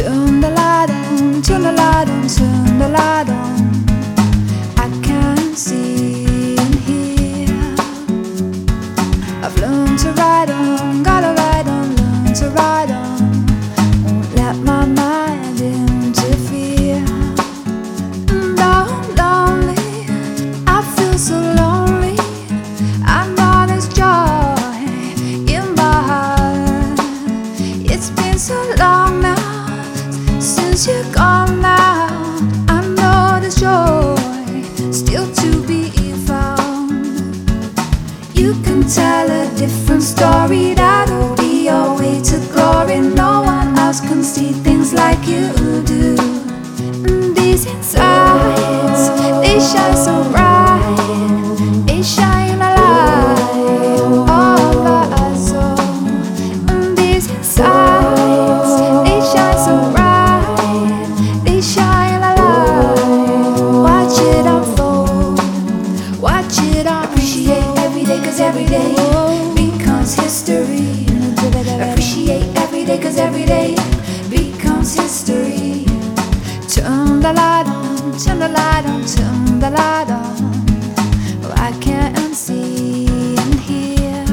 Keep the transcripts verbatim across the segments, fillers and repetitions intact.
Turn the light on, turn the light on, turn the light on. I can see and hear. I've learned to ride on, gotta ride on, learn to ride on. Won't let my mind interfere. And I'm lonely, I feel so lonely. I know there's joy in my heart. It's been so long now since you're gone now. I know there's joy still to be found. You can tell a different story, that'll be your way to glory. No one else can see things like you do. And these insides, they shine so bright, they shine a light all my soul. And these insides, they shine so bright, they shine a light. Watch it unfold, watch it unfold. Appreciate every day, cause every day becomes history. Appreciate every day, cause every day becomes history. Turn the light on, turn the light on, turn the light on. Oh, I can't see and hear.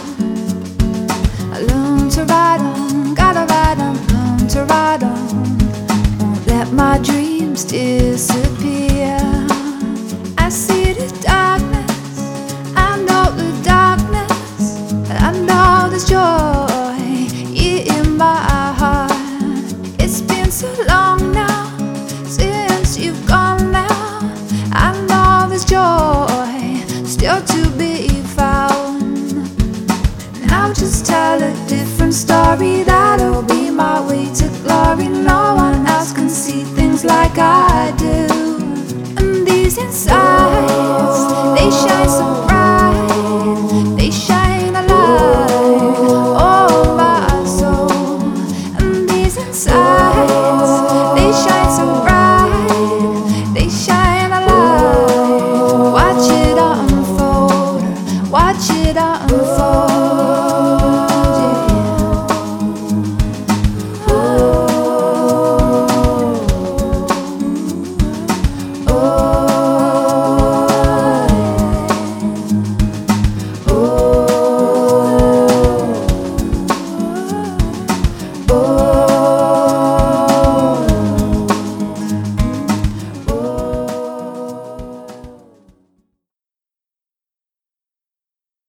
I learn to ride on, gotta ride on, learn to ride on. Won't let my dreams disappear. I see the darkness, I know the darkness, I know there's joy in my heart. It's been so long now since you've gone now. I know there's joy still to be found. Now just tell a different story, that'll be my way to glory. No one else can see things like I do. And these insides, they shine so bright.